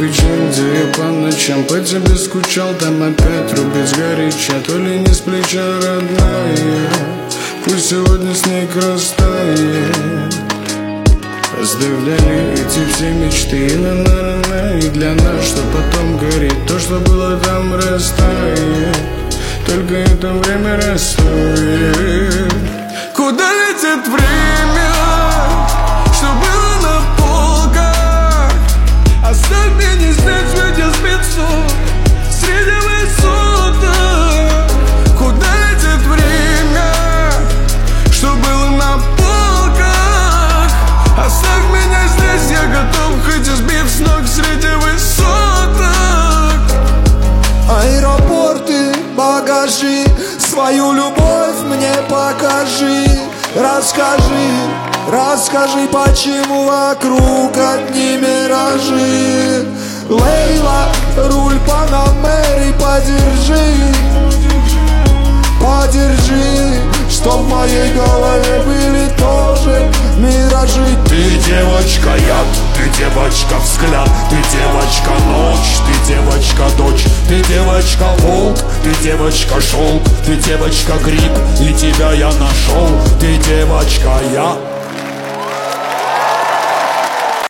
кирпичом, где я по ночам по тебе скучал. Там опять рубец горяча, то ли не с плеча, родная. Пусть сегодня снег растает. Оставляли эти все мечты на и для нас, что потом горит. То, что было там, растает. Только это время расстроит. Куда летит время, что было на полках? Оставь меня здесь, видя спецу среди высоток. Куда летит время, что было на полках? Оставь меня здесь, я готов хоть избив с ног среди высоток. Аэропорты, багажи, свою любовь мне покажи. Расскажи, почему вокруг одни миражи. Лейла, руль Панамеры, подержи, что в моей голове были тоже миражи. Ты девочка яд, ты девочка взгляд, ты девочка ночь, ты девочка дочь, ты девочка волк, ты девочка шелк, ты девочка гриб, и тебя я нашел. Ты девочка я.